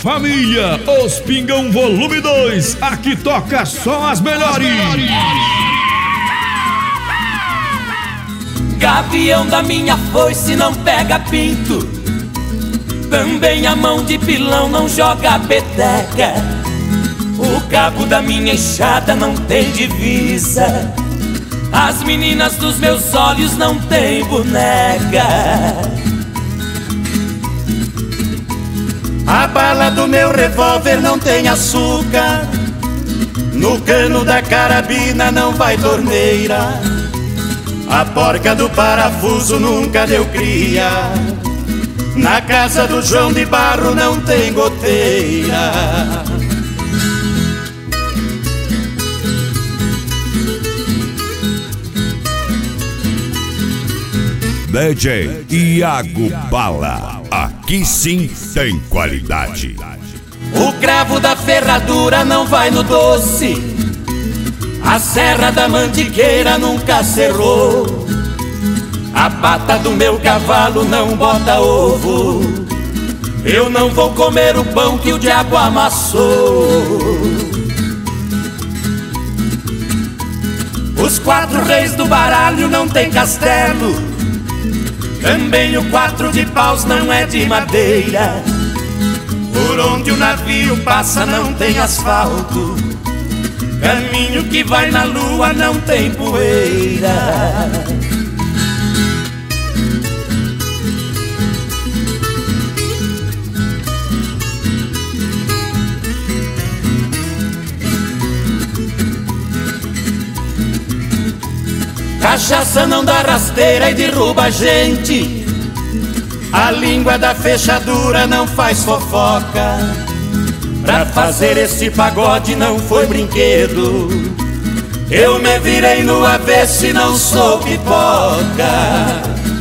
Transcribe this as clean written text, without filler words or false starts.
família, Os Pingão Volume 2, aqui toca só as melhores. Gavião da minha foice não pega pinto, também a mão de pilão não joga peteca. O cabo da minha enxada não tem divisa, as meninas dos meus olhos não têm boneca. A bala do meu revólver não tem açúcar, no cano da carabina não vai torneira, a porca do parafuso nunca deu cria, na casa do João de Barro não tem goteira. DJ Iago Bala, aqui sim tem qualidade. O cravo da ferradura não vai no doce, a serra da mantiqueira nunca cerrou, a pata do meu cavalo não bota ovo, eu não vou comer o pão que o diabo amassou. Os 4 reis do baralho não tem castelo, também o 4 de paus não é de madeira, por onde o navio passa não tem asfalto, caminho que vai na lua não tem poeira. Cachaça não dá rasteira e derruba a gente, a língua da fechadura não faz fofoca, pra fazer esse pagode não foi brinquedo, eu me virei no avesso e não sou pipoca.